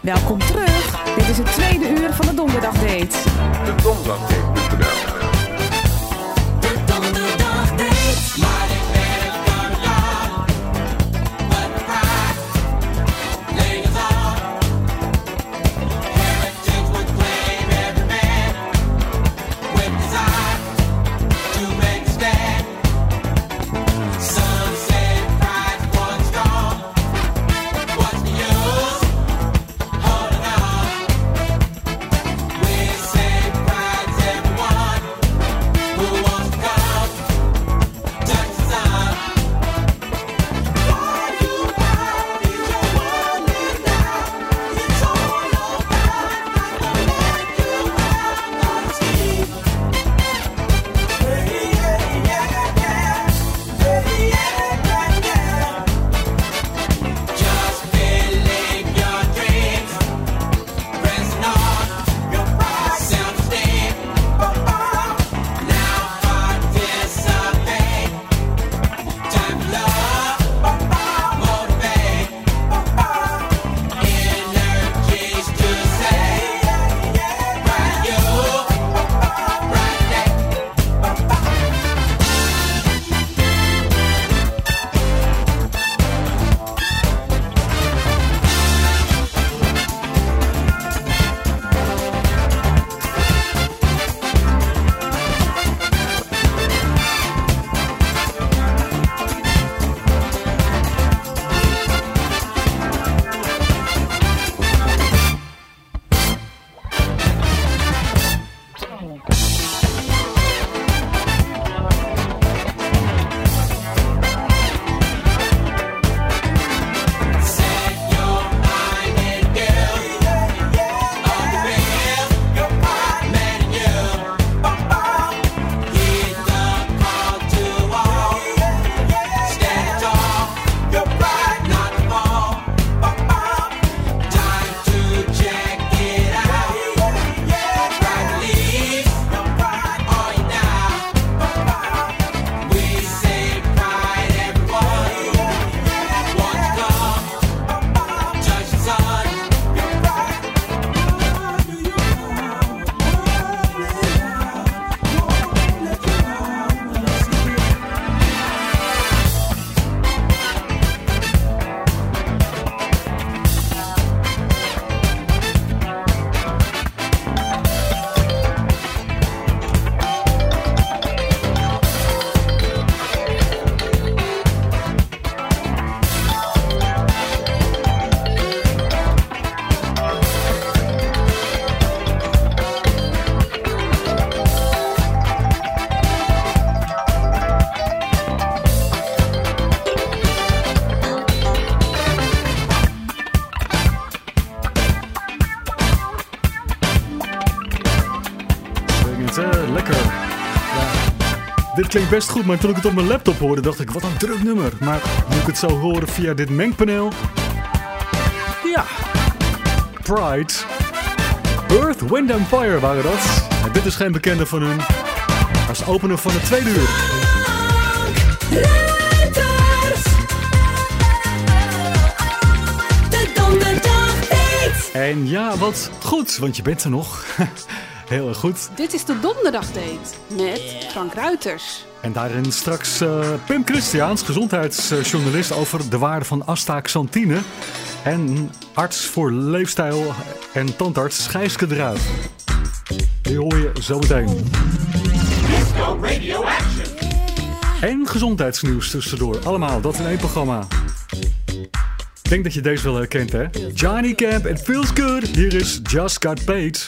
Welkom terug. Dit is het tweede uur van de Donderdagdate. De Donderdagdate.nl. De Donderdagdate. Maar ik ben van jou. Wat praat. Leg het aan. Heritage would claim every man. With desire to make a stand. Some say pride was strong. What's the use? Holding on. We say pride's everyone who wants to come. Touch the sun. Why you proud? Is your world lived out? It's all about. Not gonna let you out. Not escape. Hey, yeah, yeah, yeah. Hey, yeah, yeah, yeah. Just believe your dreams. Pressing on your pride, self-esteem. Now participate. Time to love, motivate. Energies to say, right you, right day. Set your mind in gear. On the wheel, man in you. Heed the call to all. Stand tall, not to fall. Time to check it out. Pride release, all you now. We say pride, everyone wants to come. Touch the sun. Lekker. Ja. Dit klinkt best goed, maar toen ik het op mijn laptop hoorde, dacht ik, wat een druk nummer. Maar nu ik het zo horen via dit mengpaneel. Ja. Pride. Earth, Wind and Fire waren dat. En dit is geen bekende van hun. Als opener van het tweede uur. Letters. De Donderdagdate. En ja, wat goed, want je bent er nog. Heel erg goed. Dit is de Donderdagdate met Frank Ruiters. En daarin straks Pim Christiaans, gezondheidsjournalist, over de waarde van astaxantine. En arts voor leefstijl en tandarts Gijske Druif. Die hoor je zo meteen. Disco Radio Action. En gezondheidsnieuws tussendoor. Allemaal, dat in één programma. Ik denk dat je deze wel herkent, hè? Johnny Camp, It Feels Good. Hier is Just Got Paid.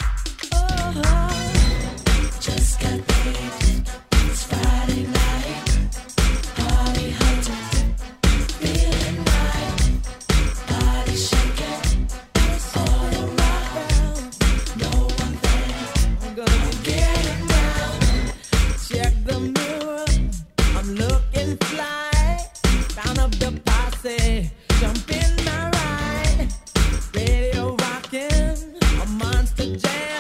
Just got paid. It's Friday night. Party hunter. Feeling right. Body shaking. It's all around. No one there. I'm gonna be getting down. Check the mirror. I'm looking fly. Found up the posse. Jump in my ride. Radio rocking. A monster jam.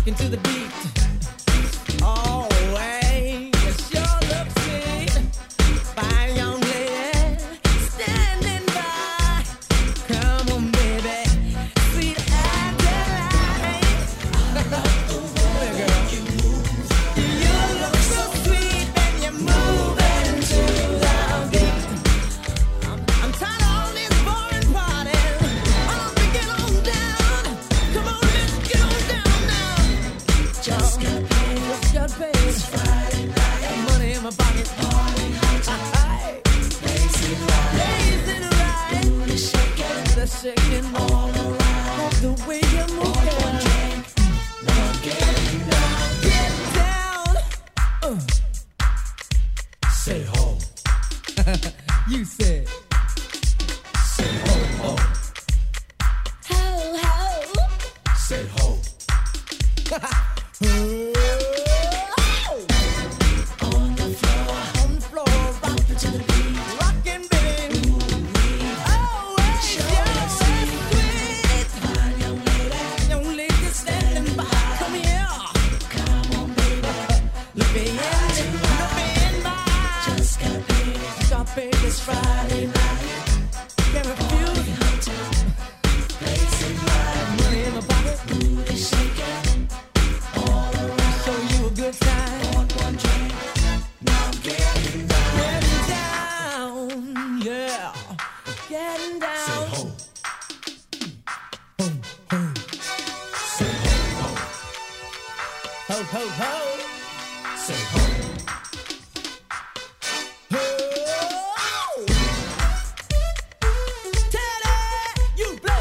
rocking to the beat. Oh, hey, you sure look sweet. Fine young lady, standing by. Come on, baby, sweet Adeline. You look so sweet and you're moving to the beat. I'm tired of all this boring parties. I'm get on down. Come on, let's get on down now. Just got paid. It's Friday night. Got money in my pocket. Party hard. Blazing right. Booty shaking. The shaking all around. The way you move. One drink. Now getting down. Get down. Say ho. You said. Say ho ho. Ho ho. Say ho. On the floor, rockin' to the beat, rockin', baby. Oh, it's your sweet, fine young lady standing by. Come here, come on, baby. Look me in my eyes. Just got paid this Friday night. Get a few blazing light, money in my pocket, booty shaking. All around, show you a good time. One drink, now I'm getting down. Getting down, yeah. Getting down. Say ho. Ho, ho. Say ho, ho. Ho, ho, ho. Say ho. Ho. Teddy, you blow.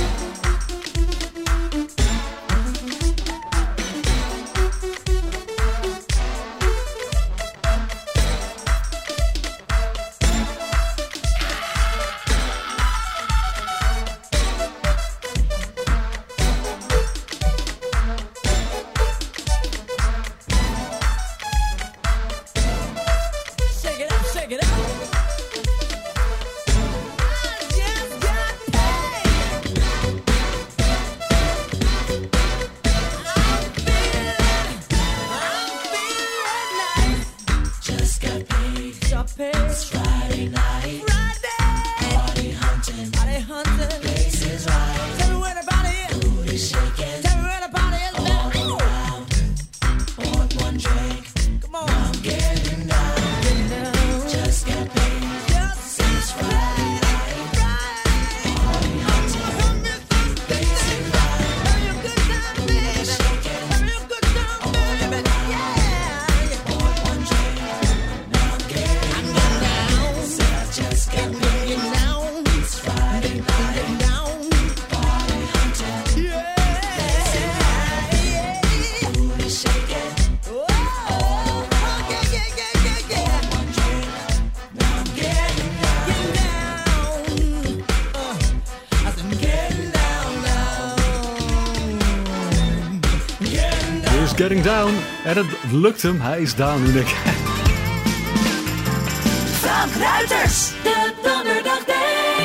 Shake it up, shake it up. I just got paid. I'm feeling nice. Just got paid. It's Friday night. Party hunting. Places right. Tell me where the body is. Booty shaking. Tell me where the body is. All around. Want one drink. Come on. I'm getting down. Just got paid. It's Friday night. Party hunting. Places right. Have you a good time, baby? Have you a good time, baby? Yeah. Want one drink. Now I'm getting down. Just got paid. It's Friday night. Party hunting. Yeah. Booty shaking. Oh, yeah. One drink. Now I'm getting down. I said getting down now. Getting down. He is getting down. En het lukt hem. Hij is down. Nu denk ik. Frank Ruiters, de Donderdag Date.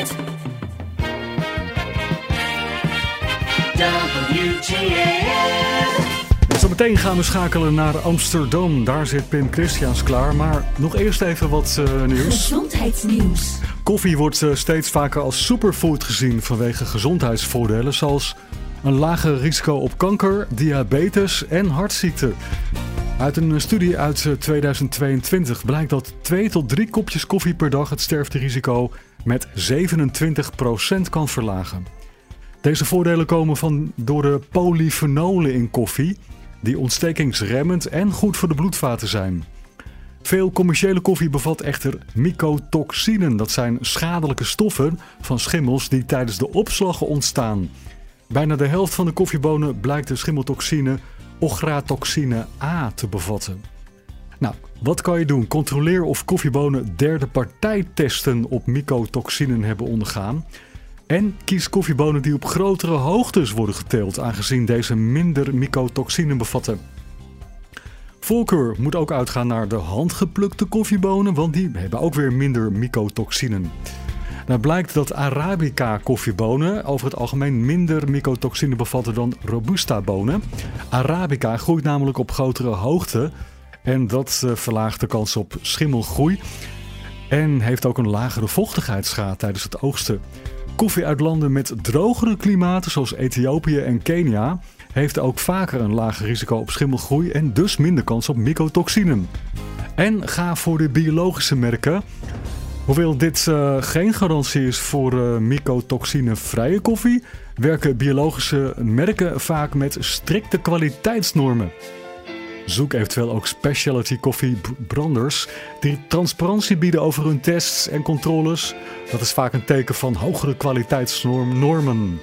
WGAN. Zometeen gaan we schakelen naar Amsterdam. Daar zit Pim Christiaans klaar. Maar nog eerst even wat nieuws. Gezondheidsnieuws. Koffie wordt steeds vaker als superfood gezien vanwege gezondheidsvoordelen zoals een lager risico op kanker, diabetes en hartziekten. Uit een studie uit 2022 blijkt dat 2 tot 3 kopjes koffie per dag het sterfterisico met 27% kan verlagen. Deze voordelen komen door de polyfenolen in koffie, die ontstekingsremmend en goed voor de bloedvaten zijn. Veel commerciële koffie bevat echter mycotoxinen. Dat zijn schadelijke stoffen van schimmels die tijdens de opslag ontstaan. Bijna de helft van de koffiebonen blijkt de schimmeltoxine ochratoxine A te bevatten. Nou, wat kan je doen? Controleer of koffiebonen derde partijtesten op mycotoxinen hebben ondergaan. En kies koffiebonen die op grotere hoogtes worden geteeld, aangezien deze minder mycotoxinen bevatten. Voorkeur moet ook uitgaan naar de handgeplukte koffiebonen, want die hebben ook weer minder mycotoxinen. Nou blijkt dat Arabica koffiebonen over het algemeen minder mycotoxine bevatten dan Robusta bonen. Arabica groeit namelijk op grotere hoogte. En dat verlaagt de kans op schimmelgroei. En heeft ook een lagere vochtigheidsgraad tijdens het oogsten. Koffie uit landen met drogere klimaten zoals Ethiopië en Kenia heeft ook vaker een lager risico op schimmelgroei en dus minder kans op mycotoxinen. En ga voor de biologische merken. Hoewel dit geen garantie is voor mycotoxinevrije koffie, werken biologische merken vaak met strikte kwaliteitsnormen. Zoek eventueel ook specialty koffiebranders die transparantie bieden over hun tests en controles. Dat is vaak een teken van hogere kwaliteitsnormen.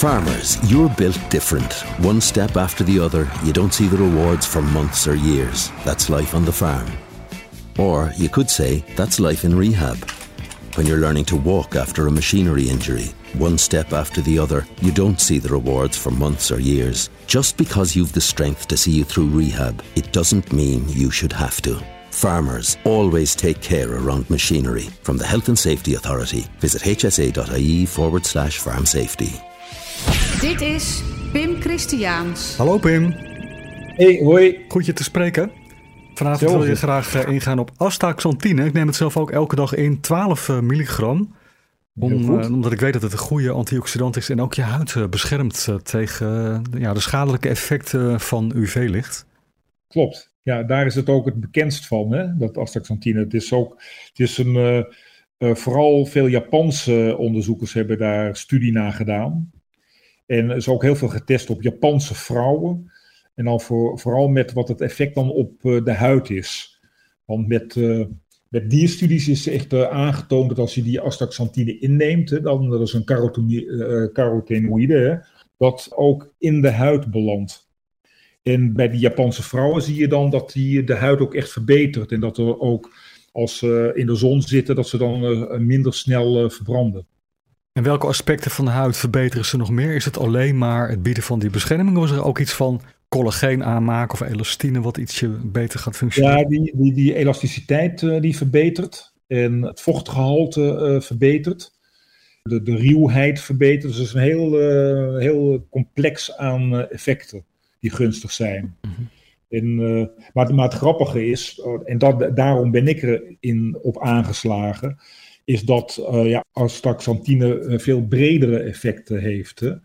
Farmers, you're built different. One step after the other, you don't see the rewards for months or years. That's life on the farm. Or you could say that's life in rehab. When you're learning to walk after a machinery injury, one step after the other, you don't see the rewards for months or years. Just because you've the strength to see you through rehab, it doesn't mean you should have to. Farmers, always take care around machinery. From the Health and Safety Authority, visit hsa.ie/farm safety. Dit is Pim Christiaans. Hallo Pim. Hey, hoi. Goed je te spreken. Vanavond wil je graag ingaan op astaxanthine. Ik neem het zelf ook elke dag in 12 milligram. Omdat ik weet dat het een goede antioxidant is en ook je huid beschermt tegen de schadelijke effecten van UV-licht. Klopt. Ja, daar is het ook het bekendst van, hè? Dat astaxanthine. Het is een vooral veel Japanse onderzoekers hebben daar studie naar gedaan. En er is ook heel veel getest op Japanse vrouwen. En dan vooral met wat het effect dan op de huid is. Want met dierstudies is echt aangetoond dat als je die astaxanthine inneemt, hè, dan dat is een carotenoïde, hè, dat ook in de huid belandt. En bij die Japanse vrouwen zie je dan dat de huid ook echt verbetert. En dat er ook, als ze in de zon zitten, dat ze dan minder snel verbranden. En welke aspecten van de huid verbeteren ze nog meer? Is het alleen maar het bieden van die bescherming? Of is er ook iets van collageen aanmaken of elastine wat ietsje beter gaat functioneren? Ja, die elasticiteit die verbetert. En het vochtgehalte verbetert. De ruwheid verbetert. Dus het is een heel complex aan effecten die gunstig zijn. Mm-hmm. Maar het grappige is, en daarom ben ik op aangeslagen, is dat astaxanthine veel bredere effecten heeft. Hè?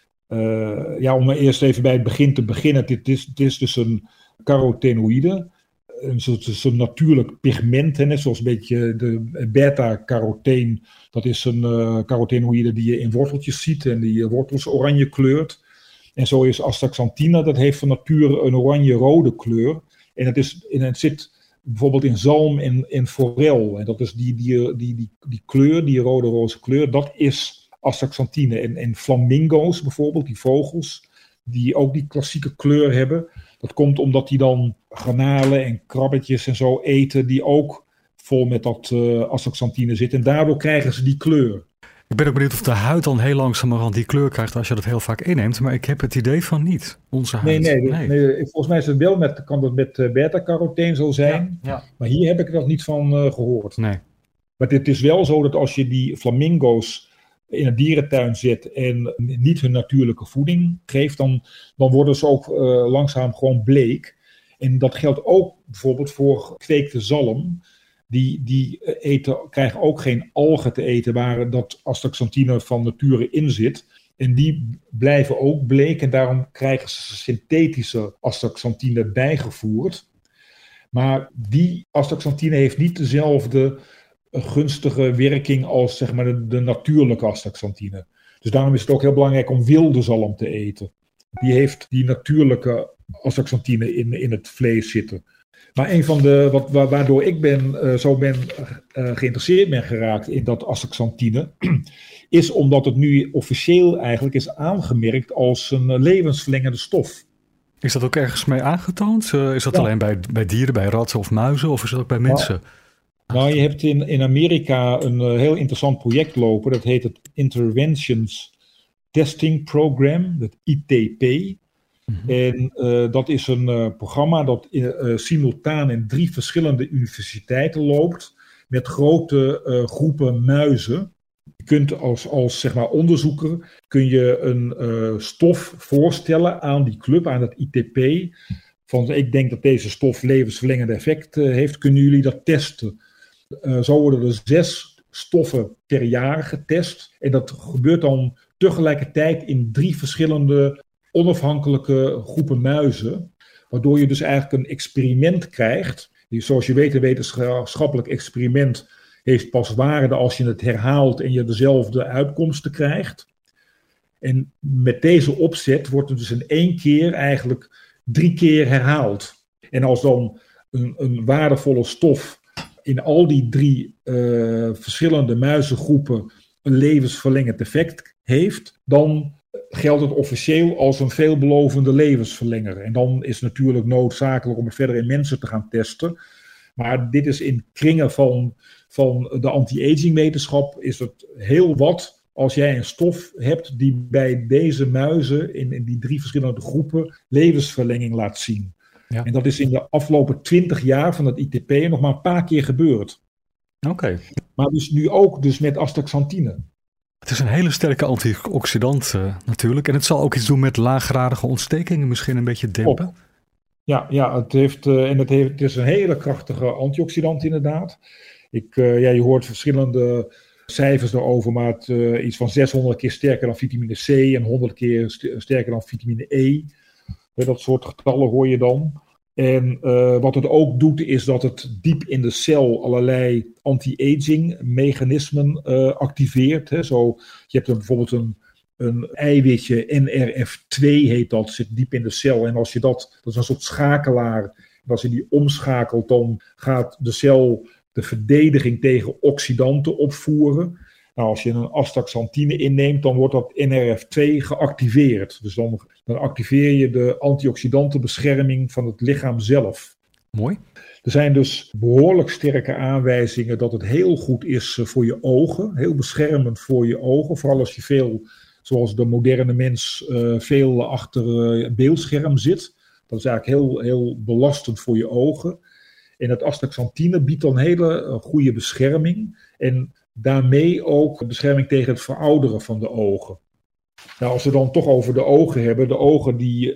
Om eerst even bij het begin te beginnen. Het is dus een carotenoïde. Een natuurlijk pigment. Hè? Net zoals een beetje de beta-carotene. Dat is een carotenoïde die je in worteltjes ziet. En die wortels oranje kleurt. En zo is astaxanthine. Dat heeft van nature een oranje-rode kleur. En het zit bijvoorbeeld in zalm en forel. En dat is die kleur, die rode-roze kleur. Dat is astaxanthine. En flamingo's bijvoorbeeld, die vogels, die ook die klassieke kleur hebben. Dat komt omdat die dan garnalen en krabbetjes en zo eten, die ook vol met dat astaxanthine zitten. En daardoor krijgen ze die kleur. Ik ben ook benieuwd of de huid dan heel langzamerhand die kleur krijgt als je dat heel vaak inneemt. Maar ik heb het idee van niet, onze huid. Nee. Volgens mij is het wel kan dat met beta-carotene zo zijn. Ja. Maar hier heb ik er nog niet van gehoord. Nee. Maar het is wel zo dat als je die flamingo's in een dierentuin zet en niet hun natuurlijke voeding geeft, dan worden ze ook langzaam gewoon bleek. En dat geldt ook bijvoorbeeld voor gekweekte zalm. Die krijgen ook geen algen te eten waar dat astaxanthine van nature in zit. En die blijven ook bleek en daarom krijgen ze synthetische astaxanthine bijgevoerd. Maar die astaxanthine heeft niet dezelfde gunstige werking als zeg maar de natuurlijke astaxanthine. Dus daarom is het ook heel belangrijk om wilde zalm te eten. Die heeft die natuurlijke astaxanthine in het vlees zitten. Maar een van waardoor ik geïnteresseerd ben geraakt in dat astaxanthine, is omdat het nu officieel eigenlijk is aangemerkt als een levensverlengende stof. Is dat ook ergens mee aangetoond? Is dat alleen bij dieren, bij ratten of muizen, of is dat ook bij mensen? Nou, je hebt in Amerika een heel interessant project lopen. Dat heet het Interventions Testing Program, het ITP. Mm-hmm. En dat is een programma dat simultaan in 3 verschillende universiteiten loopt. Met grote groepen muizen. Je kunt als zeg maar onderzoeker kun je een stof voorstellen aan die club, aan het ITP. Van ik denk dat deze stof levensverlengende effect heeft. Kunnen jullie dat testen? Zo worden er 6 stoffen per jaar getest. En dat gebeurt dan tegelijkertijd in 3 verschillende onafhankelijke groepen muizen. Waardoor je dus eigenlijk een experiment krijgt. Zoals je weet, een wetenschappelijk experiment heeft pas waarde als je het herhaalt en je dezelfde uitkomsten krijgt. En met deze opzet wordt het dus in 1 keer eigenlijk 3 keer herhaald. En als dan een waardevolle stof in al die 3 verschillende muizengroepen een levensverlengend effect heeft, dan geldt het officieel als een veelbelovende levensverlenger. En dan is het natuurlijk noodzakelijk om het verder in mensen te gaan testen. Maar dit is in kringen van de anti-aging wetenschap is het heel wat als jij een stof hebt die bij deze muizen in die 3 verschillende groepen levensverlenging laat zien. Ja. En dat is in de afgelopen 20 jaar van het ITP nog maar een paar keer gebeurd. Oké. Maar dus nu ook dus met astaxanthine. Het is een hele sterke antioxidant natuurlijk. En het zal ook iets doen met laaggradige ontstekingen misschien een beetje dempen. Ja, het is een hele krachtige antioxidant inderdaad. Je hoort verschillende cijfers daarover, maar iets van 600 keer sterker dan vitamine C en 100 keer sterker dan vitamine E. Dat soort getallen hoor je dan. En wat het ook doet is dat het diep in de cel allerlei anti-aging mechanismen activeert. Hè. Je hebt bijvoorbeeld een eiwitje, NRF2 heet dat, zit diep in de cel. En als je dat is een soort schakelaar. En als je die omschakelt, dan gaat de cel de verdediging tegen oxidanten opvoeren. Nou, als je een astaxanthine inneemt, dan wordt dat NRF2 geactiveerd. Dus dan activeer je de antioxidantenbescherming van het lichaam zelf. Mooi. Er zijn dus behoorlijk sterke aanwijzingen dat het heel goed is voor je ogen. Heel beschermend voor je ogen. Vooral als je veel, zoals de moderne mens, veel achter een beeldscherm zit. Dat is eigenlijk heel, heel belastend voor je ogen. En het astaxanthine biedt dan hele goede bescherming. En daarmee ook bescherming tegen het verouderen van de ogen. Nou, als we dan toch over de ogen hebben. De ogen die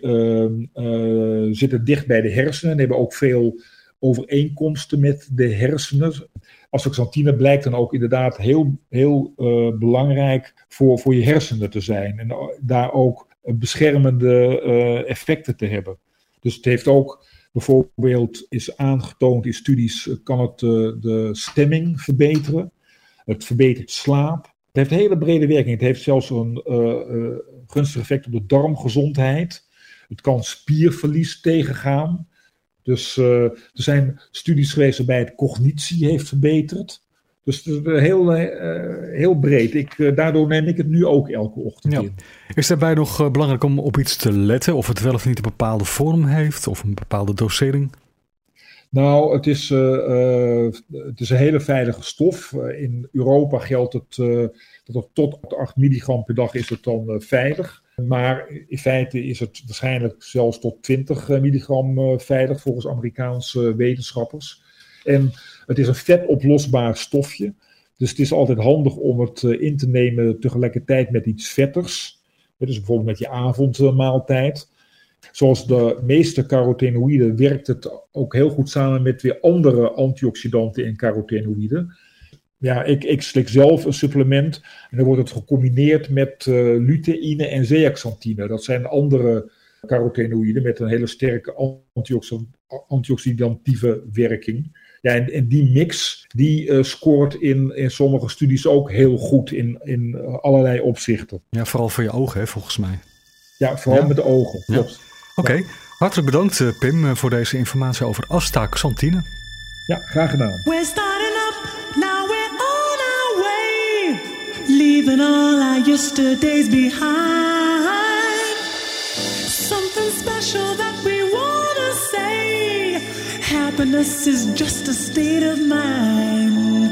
zitten dicht bij de hersenen. En hebben ook veel overeenkomsten met de hersenen. Astaxanthine blijkt dan ook inderdaad heel, heel belangrijk voor je hersenen te zijn. En daar ook beschermende effecten te hebben. Dus het heeft ook bijvoorbeeld, is aangetoond in studies, kan het de stemming verbeteren. Het verbetert slaap. Het heeft een hele brede werking. Het heeft zelfs een gunstig effect op de darmgezondheid. Het kan spierverlies tegengaan. Dus er zijn studies geweest waarbij het cognitie heeft verbeterd. Dus het is heel breed. Daardoor neem ik het nu ook elke ochtend in. Is daarbij nog belangrijk om op iets te letten? Of het wel of niet een bepaalde vorm heeft? Of een bepaalde dosering? Nou, het is een hele veilige stof. In Europa geldt het dat het tot 8 milligram per dag is het dan veilig. Maar in feite is het waarschijnlijk zelfs tot 20 milligram veilig volgens Amerikaanse wetenschappers. En het is een vetoplosbaar stofje. Dus het is altijd handig om het in te nemen tegelijkertijd met iets vetters. Dus bijvoorbeeld met je avondmaaltijd. Zoals de meeste carotenoïden werkt het ook heel goed samen met weer andere antioxidanten en carotenoïden. Ja, ik slik zelf een supplement en dan wordt het gecombineerd met luteïne en zeaxanthine. Dat zijn andere carotenoïden met een hele sterke antioxidantieve werking. Ja, en die mix die scoort in sommige studies ook heel goed in allerlei opzichten. Ja, vooral voor je ogen, hè, volgens mij. Ja, vooral met de ogen. Ja. Oké, hartelijk bedankt Pim voor deze informatie over astaxanthine. Ja, graag gedaan. We're starting up, now we're on our way, leaving all our yesterdays behind. Something special that we wanna say, happiness is just a state of mind.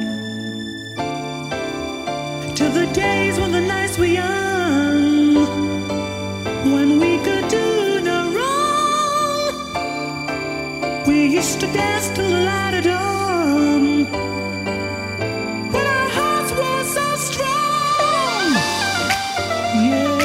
To the days when the nights were young, when we could do no wrong, we used to dance till the light of dawn, when our hearts were so strong. Yeah.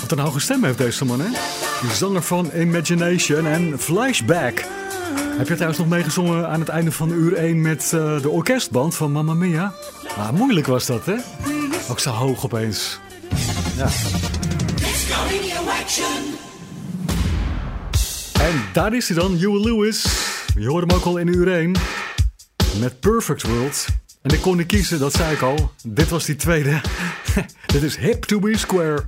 Wat een hoge stem heeft deze man, hè? De zanger van Imagination en Flashback. Heb je trouwens nog meegezongen aan het einde van uur 1 met de orkestband van Mamma Mia? Ah, moeilijk was dat, hè? Ook zo hoog opeens. Ja. Disco Radio Action. En daar is hij dan, Huey Lewis. Je hoorde hem ook al in uur 1. Met Perfect World. En ik kon niet kiezen, dat zei ik al. Dit was die tweede. Dit is Hip to be Square.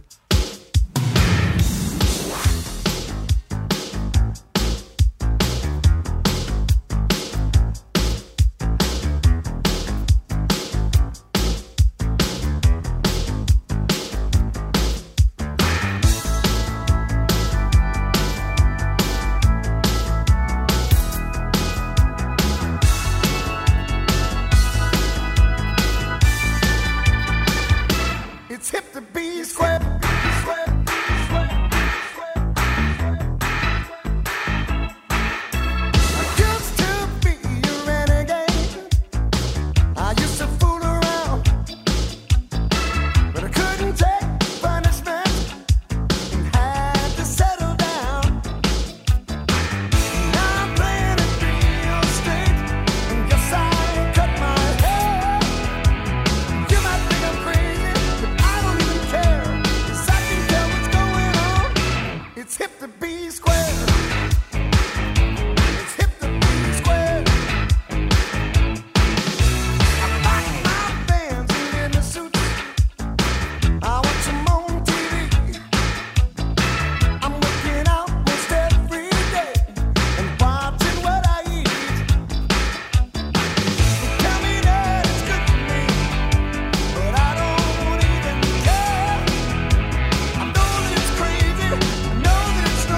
It's hip to be square. It's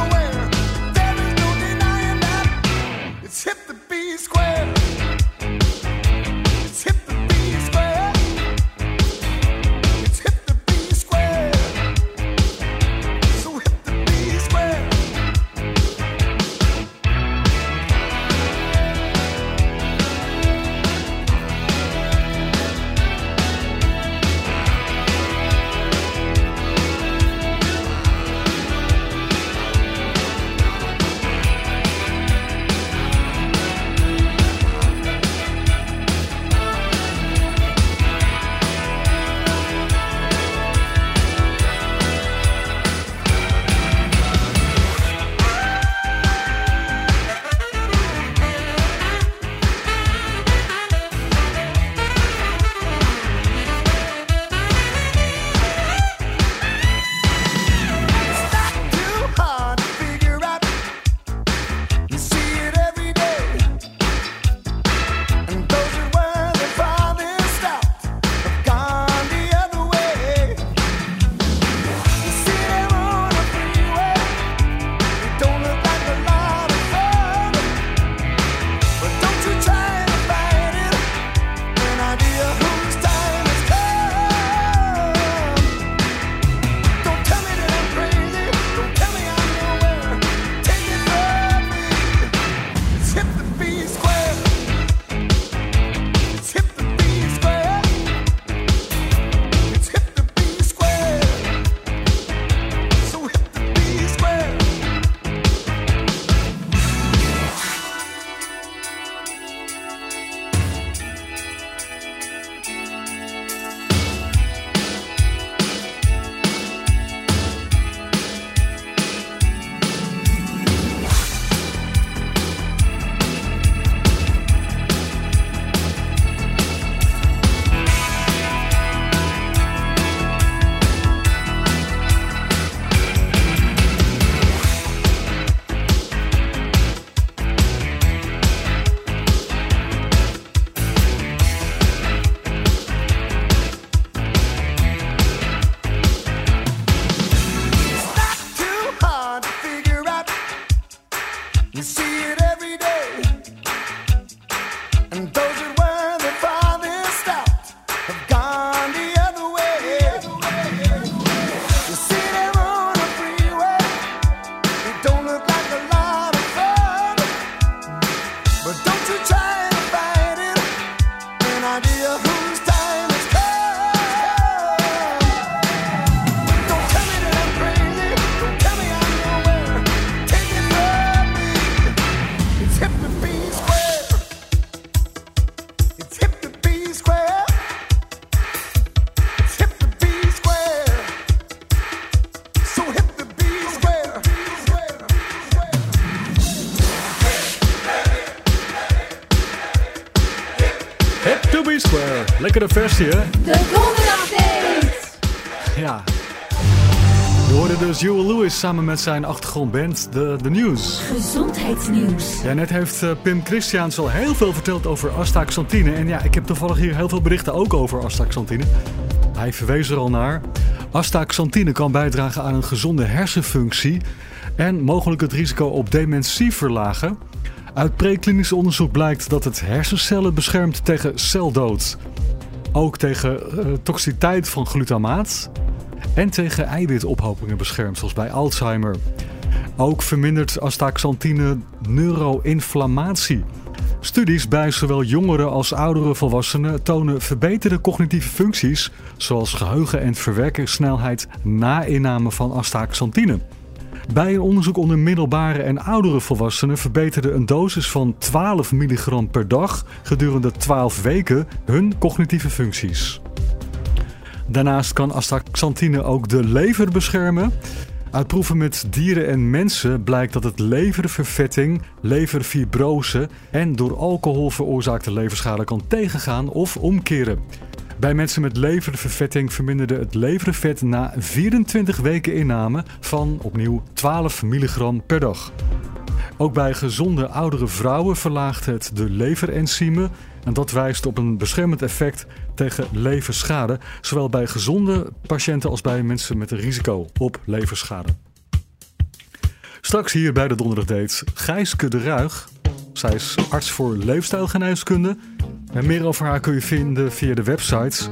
P-Square. Lekkere versie, hè? De donderdagdate. Ja. We hoorden dus Huey Lewis samen met zijn achtergrondband The News. Gezondheidsnieuws. Ja, net heeft Pim Christiaans al heel veel verteld over astaxanthine. En ja, ik heb toevallig hier heel veel berichten ook over astaxanthine. Hij verwees er al naar. Astaxanthine kan bijdragen aan een gezonde hersenfunctie en mogelijk het risico op dementie verlagen. Uit preklinisch onderzoek blijkt dat het hersencellen beschermt tegen celdood. Ook tegen toxiciteit van glutamaat en tegen eiwitophopingen beschermt, zoals bij Alzheimer. Ook vermindert astaxanthine neuroinflammatie. Studies bij zowel jongere als oudere volwassenen tonen verbeterde cognitieve functies, zoals geheugen en verwerkingssnelheid na inname van astaxanthine. Bij een onderzoek onder middelbare en oudere volwassenen verbeterde een dosis van 12 milligram per dag gedurende 12 weken hun cognitieve functies. Daarnaast kan astaxanthine ook de lever beschermen. Uit proeven met dieren en mensen blijkt dat het leververvetting, leverfibrose en door alcohol veroorzaakte leverschade kan tegengaan of omkeren. Bij mensen met leververvetting verminderde het levervet na 24 weken inname van opnieuw 12 milligram per dag. Ook bij gezonde oudere vrouwen verlaagt het de leverenzymen en dat wijst op een beschermend effect tegen leverschade, zowel bij gezonde patiënten als bij mensen met een risico op leverschade. Straks hier bij de Donderdagdate Gijske de Ruig. Zij is arts voor leefstijlgeneeskunde. En meer over haar kun je vinden via de website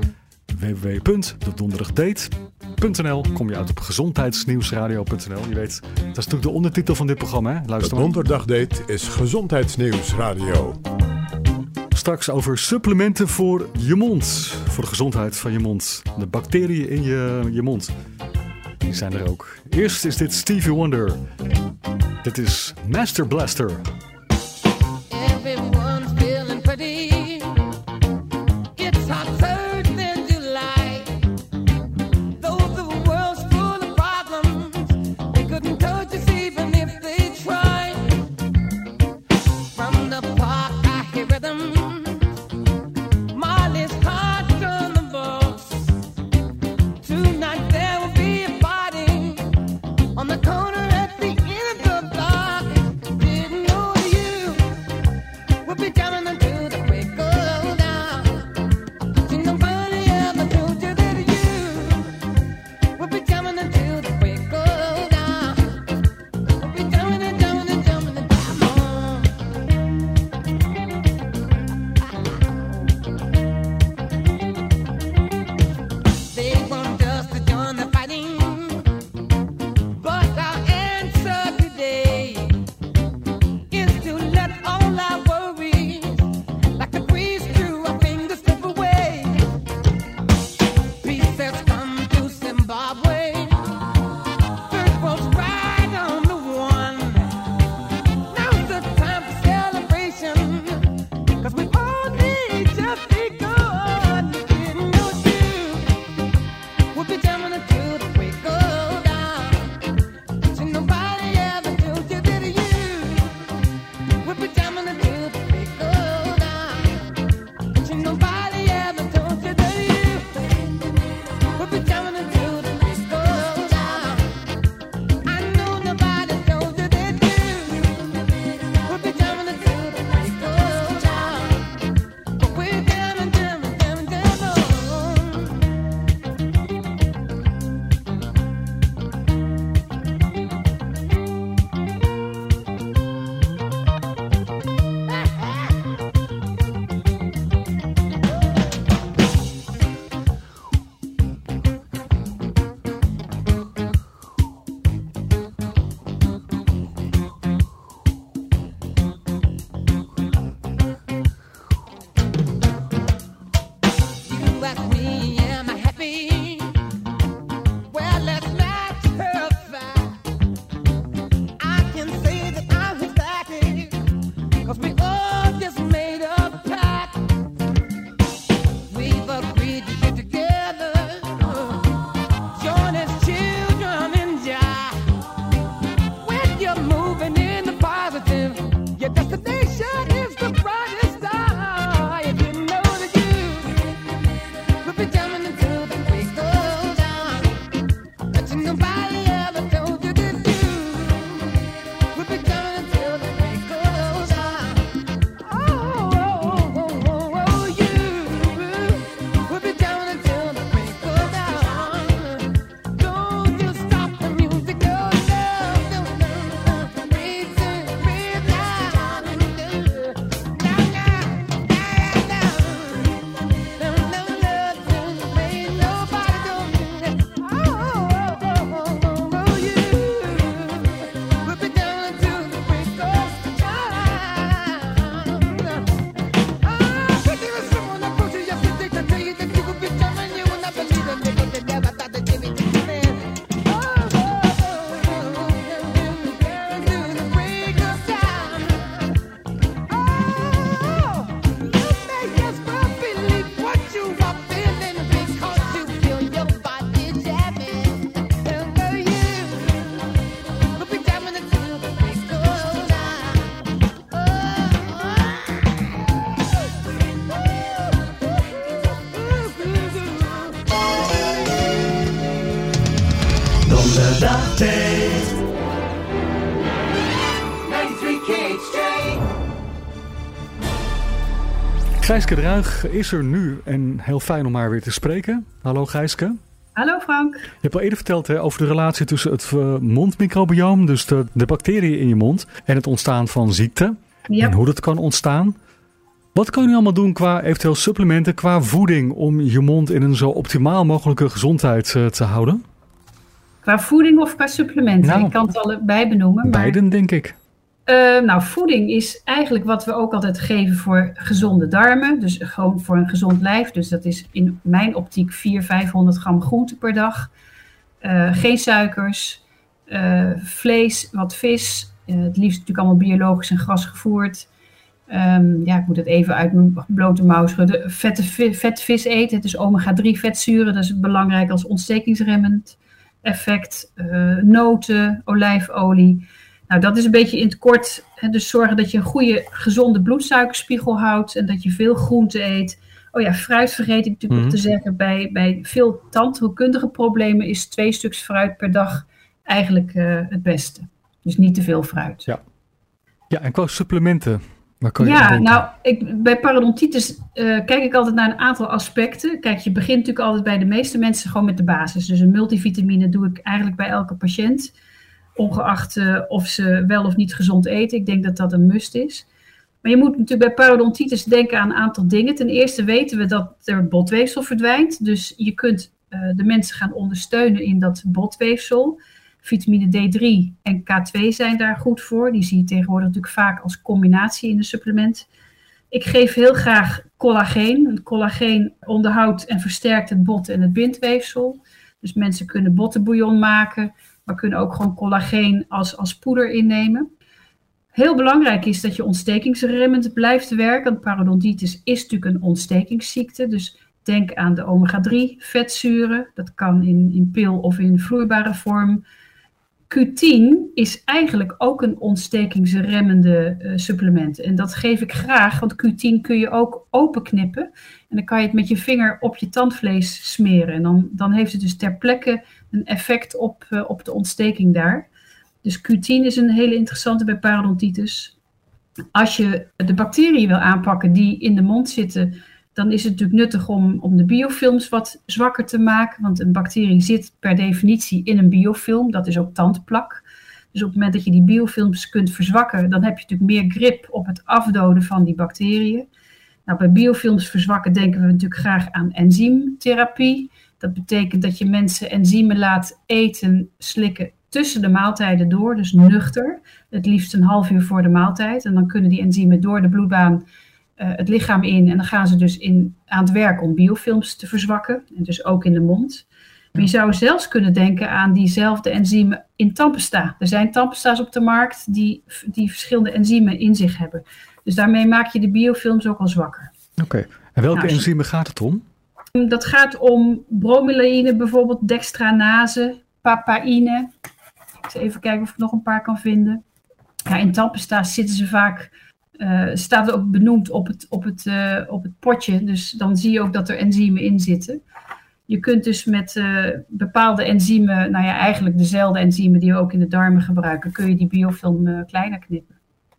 www.dedonderdagdate.nl. Kom je uit op gezondheidsnieuwsradio.nl. Je weet, dat is natuurlijk de ondertitel van dit programma. Hè? Luister De maar. Donderdagdate is Gezondheidsnieuwsradio. Straks over supplementen voor je mond. Voor de gezondheid van je mond. De bacteriën in je mond. Die zijn er ook. Eerst is dit Stevie Wonder. Dit is Master Blaster. Everyone's feeling pretty. It's hotter than July. Though the world's full of problems, they couldn't touch us even if they tried. From the park I hear rhythm. Molly's heart on the box. Tonight there will be a party on the corner at the end of the block. Didn't know State. 93 KHJ. Gijske Druig is er nu en heel fijn om haar weer te spreken. Hallo Gijske. Hallo Frank. Je hebt al eerder verteld over de relatie tussen het mondmicrobioom, dus de bacteriën in je mond, en het ontstaan van ziekte. Yep. En hoe dat kan ontstaan. Wat kan je nu allemaal doen qua eventueel supplementen, qua voeding, om je mond in een zo optimaal mogelijke gezondheid te houden? Qua voeding of qua supplementen? Nou, ik kan het allebei benoemen. Beiden, denk ik. Voeding is eigenlijk wat we ook altijd geven voor gezonde darmen. Dus gewoon voor een gezond lijf. Dus dat is in mijn optiek 400-500 gram groente per dag. Geen suikers. Vlees, wat vis. Het liefst natuurlijk allemaal biologisch en grasgevoerd. Ik moet het even uit mijn blote mouw schudden. Vette vis eten, dus omega-3 vetzuren. Dat is belangrijk als ontstekingsremmend effect. Noten, olijfolie. Nou, dat is een beetje in het kort. Dus zorgen dat je een goede, gezonde bloedsuikerspiegel houdt. En dat je veel groente eet. Oh ja, fruit vergeet ik natuurlijk nog te zeggen. Bij veel tandheelkundige problemen is 2 stuks fruit per dag eigenlijk het beste. Dus niet te veel fruit. Ja, en qua supplementen, waar kan je aan denken? Bij parodontitis kijk ik altijd naar een aantal aspecten. Kijk, je begint natuurlijk altijd bij de meeste mensen gewoon met de basis. Dus een multivitamine doe ik eigenlijk bij elke patiënt. Ongeacht of ze wel of niet gezond eten. Ik denk dat dat een must is. Maar je moet natuurlijk bij parodontitis denken aan een aantal dingen. Ten eerste weten we dat er botweefsel verdwijnt. Dus je kunt de mensen gaan ondersteunen in dat botweefsel. Vitamine D3 en K2 zijn daar goed voor. Die zie je tegenwoordig natuurlijk vaak als combinatie in een supplement. Ik geef heel graag collageen. Collageen onderhoudt en versterkt het bot en het bindweefsel. Dus mensen kunnen bottenbouillon maken, maar kunnen ook gewoon collageen als poeder innemen. Heel belangrijk is dat je ontstekingsremmend blijft werken. Want parodontitis is natuurlijk een ontstekingsziekte. Dus denk aan de omega-3 vetzuren. Dat kan in pil of in vloeibare vorm. Q10 is eigenlijk ook een ontstekingsremmende supplement. En dat geef ik graag, want Q10 kun je ook openknippen. En dan kan je het met je vinger op je tandvlees smeren. En dan heeft het dus ter plekke een effect op de ontsteking daar. Dus Q10 is een hele interessante bij parodontitis. Als je de bacteriën wil aanpakken die in de mond zitten, dan is het natuurlijk nuttig om de biofilms wat zwakker te maken. Want een bacterie zit per definitie in een biofilm. Dat is ook tandplak. Dus op het moment dat je die biofilms kunt verzwakken, dan heb je natuurlijk meer grip op het afdoden van die bacteriën. Nou, bij biofilms verzwakken denken we natuurlijk graag aan enzymtherapie. Dat betekent dat je mensen enzymen laat eten, slikken tussen de maaltijden door. Dus nuchter. Het liefst een half uur voor de maaltijd. En dan kunnen die enzymen door de bloedbaan het lichaam in. En dan gaan ze dus aan het werk om biofilms te verzwakken. En dus ook in de mond. Maar je zou zelfs kunnen denken aan diezelfde enzymen in tandpasta. Er zijn tandpasta's op de markt die verschillende enzymen in zich hebben. Dus daarmee maak je de biofilms ook al zwakker. Oké. En welke enzymen gaat het om? Dat gaat om bromelaïne bijvoorbeeld, dextranase, papaïne. Ik zal even kijken of ik nog een paar kan vinden. Ja, in tandpasta's zitten ze vaak, staat er ook benoemd op het potje. Dus dan zie je ook dat er enzymen in zitten. Je kunt dus met bepaalde enzymen, eigenlijk dezelfde enzymen die we ook in de darmen gebruiken, kun je die biofilm kleiner knippen.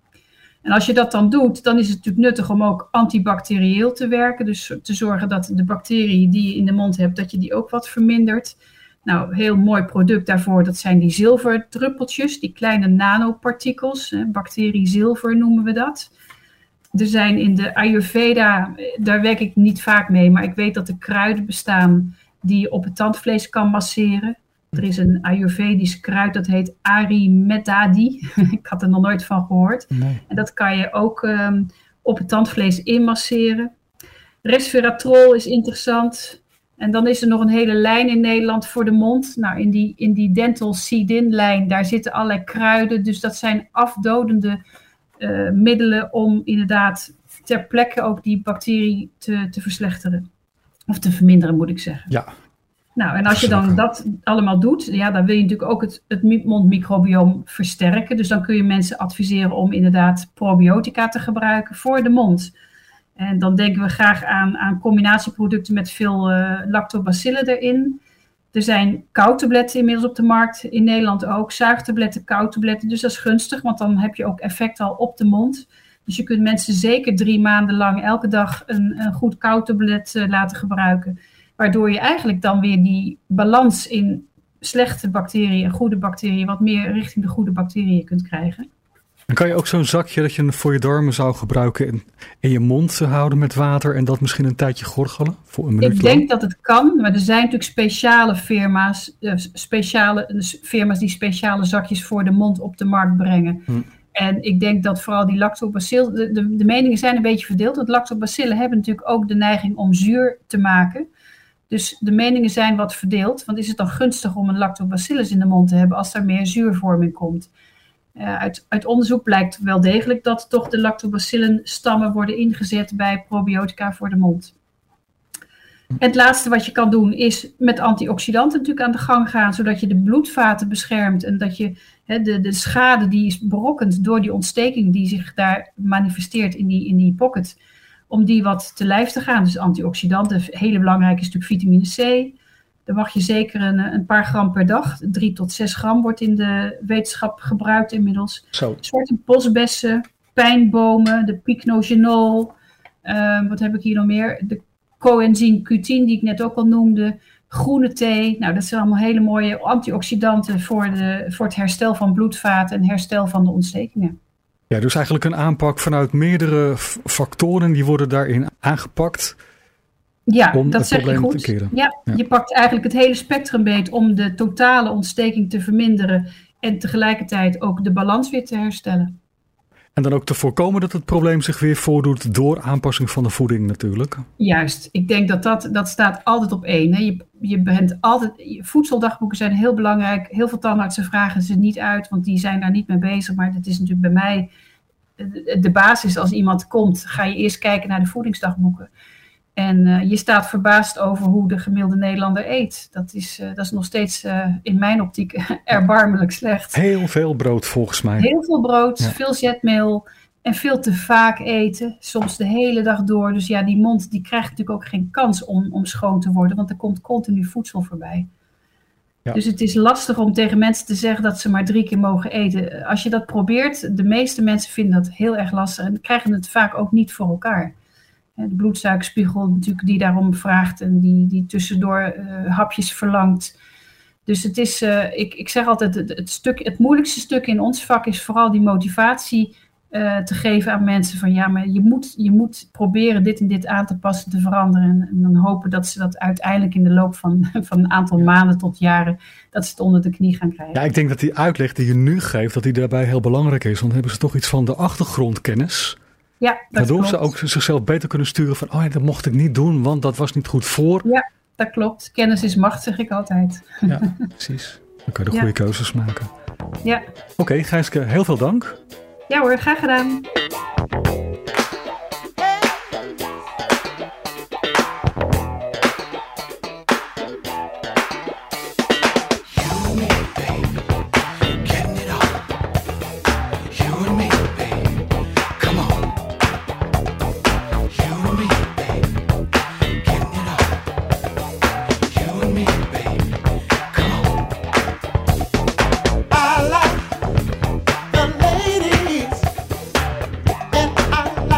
En als je dat dan doet, dan is het natuurlijk nuttig om ook antibacterieel te werken. Dus te zorgen dat de bacteriën die je in de mond hebt, dat je die ook wat vermindert. Nou, heel mooi product daarvoor, dat zijn die zilverdruppeltjes, die kleine nanopartikels. Bacteriezilver noemen we dat. Er zijn in de Ayurveda, daar werk ik niet vaak mee, maar ik weet dat er kruiden bestaan die je op het tandvlees kan masseren. Er is een Ayurvedisch kruid, dat heet Arimethadi. Ik had er nog nooit van gehoord. Nee. En dat kan je ook op het tandvlees inmasseren. Resveratrol is interessant. En dan is er nog een hele lijn in Nederland voor de mond. Nou, in die Dental Seed-In lijn, daar zitten allerlei kruiden. Dus dat zijn afdodende middelen om inderdaad ter plekke ook die bacterie te verslechteren. Of te verminderen, moet ik zeggen. Ja. Nou, en als je dan dat allemaal doet, ja, dan wil je natuurlijk ook het mondmicrobioom versterken. Dus dan kun je mensen adviseren om inderdaad probiotica te gebruiken voor de mond. En dan denken we graag aan combinatieproducten met veel lactobacillen erin. Er zijn koudtabletten inmiddels op de markt, in Nederland ook. Zuigtabletten, koudtabletten, dus dat is gunstig, want dan heb je ook effect al op de mond. Dus je kunt mensen zeker 3 maanden lang elke dag een goed koudtablet laten gebruiken. Waardoor je eigenlijk dan weer die balans in slechte bacteriën en goede bacteriën wat meer richting de goede bacteriën kunt krijgen. En kan je ook zo'n zakje dat je voor je darmen zou gebruiken in je mond houden met water en dat misschien een tijdje gorgelen? Voor een minuut Ik lang? denk dat het kan, maar er zijn natuurlijk speciale firma's die speciale zakjes voor de mond op de markt brengen. En ik denk dat vooral die lactobacillen, de meningen zijn een beetje verdeeld. Want lactobacillen hebben natuurlijk ook de neiging om zuur te maken. Dus de meningen zijn wat verdeeld. Want is het dan gunstig om een lactobacillus in de mond te hebben als er meer zuurvorming komt? Uit onderzoek blijkt wel degelijk dat toch de lactobacillenstammen worden ingezet bij probiotica voor de mond. Het laatste wat je kan doen is met antioxidanten natuurlijk aan de gang gaan, zodat je de bloedvaten beschermt en dat je de schade die is berokkend door die ontsteking die zich daar manifesteert in die pocket, om die wat te lijf te gaan. Dus antioxidanten, hele belangrijk is natuurlijk vitamine C. Dan mag je zeker een paar gram per dag, 3 tot 6 gram wordt in de wetenschap gebruikt inmiddels. Zo. Zwarte bosbessen, pijnbomen, de pycnogenol, wat heb ik hier nog meer? De coenzym Q10 die ik net ook al noemde, groene thee. Nou, dat zijn allemaal hele mooie antioxidanten voor het herstel van bloedvaten en herstel van de ontstekingen. Ja, dus eigenlijk een aanpak vanuit meerdere factoren die worden daarin aangepakt. Ja, om dat het zeg je probleem goed. te keren. Ja, je pakt eigenlijk het hele spectrum beet om de totale ontsteking te verminderen en tegelijkertijd ook de balans weer te herstellen. En dan ook te voorkomen dat het probleem zich weer voordoet door aanpassing van de voeding natuurlijk. Juist, ik denk dat staat altijd op één. Hè. Je bent altijd, voedseldagboeken zijn heel belangrijk. Heel veel tandartsen vragen ze niet uit, want die zijn daar niet mee bezig. Maar dat is natuurlijk bij mij de basis. Als iemand komt, ga je eerst kijken naar de voedingsdagboeken. En je staat verbaasd over hoe de gemiddelde Nederlander eet. Dat is nog steeds in mijn optiek erbarmelijk slecht. Heel veel brood volgens mij. Heel veel brood, veel zetmeel en veel te vaak eten. Soms de hele dag door. Dus ja, die mond die krijgt natuurlijk ook geen kans om schoon te worden. Want er komt continu voedsel voorbij. Ja. Dus het is lastig om tegen mensen te zeggen dat ze maar 3 keer mogen eten. Als je dat probeert, de meeste mensen vinden dat heel erg lastig. En krijgen het vaak ook niet voor elkaar. De bloedsuikerspiegel natuurlijk die daarom vraagt en die tussendoor hapjes verlangt. Dus het is, ik zeg altijd, het moeilijkste stuk in ons vak is vooral die motivatie te geven aan mensen. Van ja, maar je moet proberen dit en dit aan te passen, te veranderen. En dan hopen dat ze dat uiteindelijk in de loop van een aantal maanden tot jaren, dat ze het onder de knie gaan krijgen. Ja, ik denk dat die uitleg die je nu geeft, dat die daarbij heel belangrijk is. Want dan hebben ze toch iets van de achtergrondkennis. Ja, waardoor ze ook zichzelf beter kunnen sturen van, oh ja, dat mocht ik niet doen, want dat was niet goed voor. Ja, dat klopt. Kennis is macht, zeg ik altijd. Ja, precies. Dan kun je de goede keuzes maken. Ja. Oké, Gijske, heel veel dank. Ja hoor, graag gedaan. I like the ladies and I like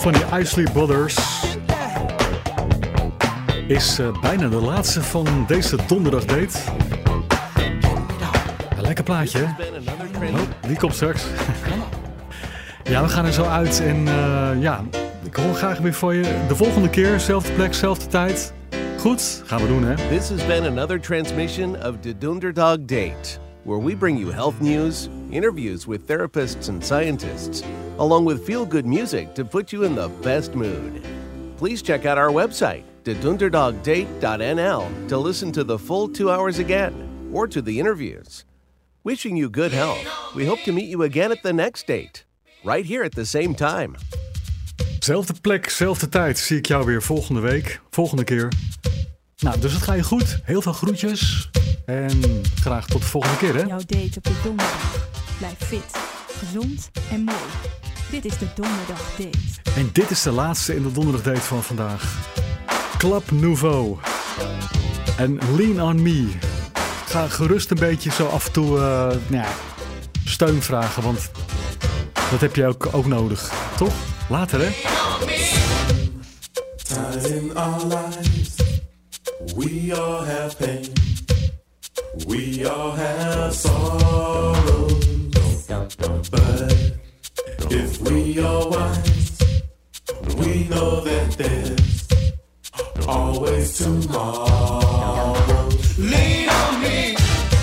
van die Isley Brothers is bijna de laatste van deze donderdagdate. Een lekker plaatje, hè? Oh, die komt straks. Ja, we gaan er zo uit en ik hoor graag weer voor je. De volgende keer, zelfde plek, zelfde tijd. Goed, gaan we doen, hè? This has been another transmission of the Dunderdog Date, where we bring you health news, interviews with therapists and scientists, along with feel-good music to put you in the best mood. Please check out our website, thedunderdogdate.nl, to listen to the full 2 hours again, or to the interviews. Wishing you good health. We hope to meet you again at the next date, right here at the same time. Zelfde plek, zelfde tijd zie ik jou weer volgende keer. Nou, dus het gaat je goed. Heel veel groetjes. En graag tot de volgende keer, hè? Jouw date op de donderdag. Blijf fit, gezond en mooi. Dit is de Donderdag Date. En dit is de laatste in de Donderdag Date van vandaag. Club Nouveau. En Lean on Me. Ik ga gerust een beetje zo af en toe steun vragen, want dat heb je ook nodig. Toch? Later, hè? Times in our lives, we all have pain, we all have sorrow. But if we are wise, we know that there's always tomorrow. Lean on me.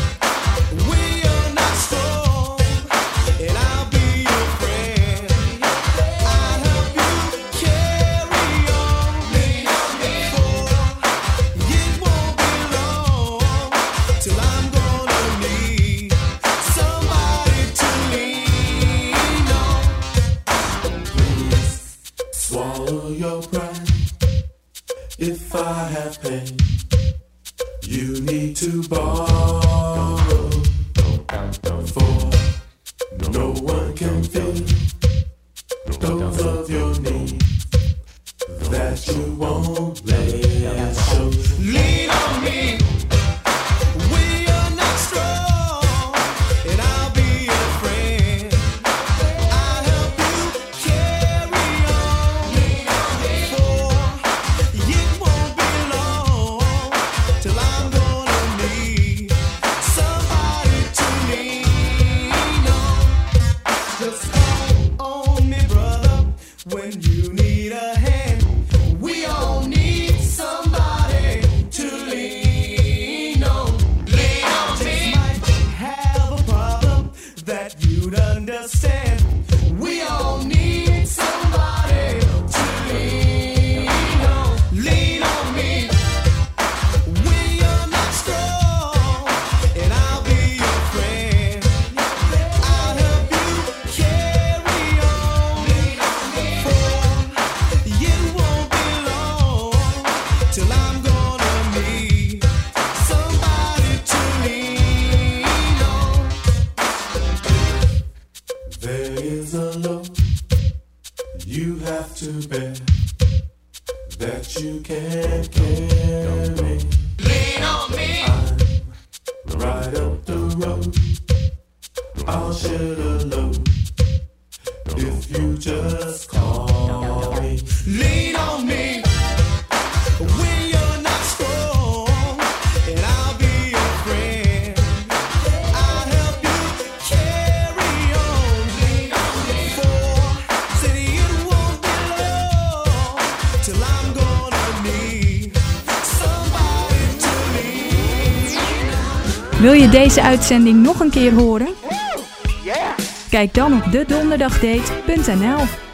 If I have pain, you need to borrow. For no one can fill those of your needs that you won't let show. Lean on me. Wil je deze uitzending nog een keer horen? Kijk dan op dedonderdagdate.nl.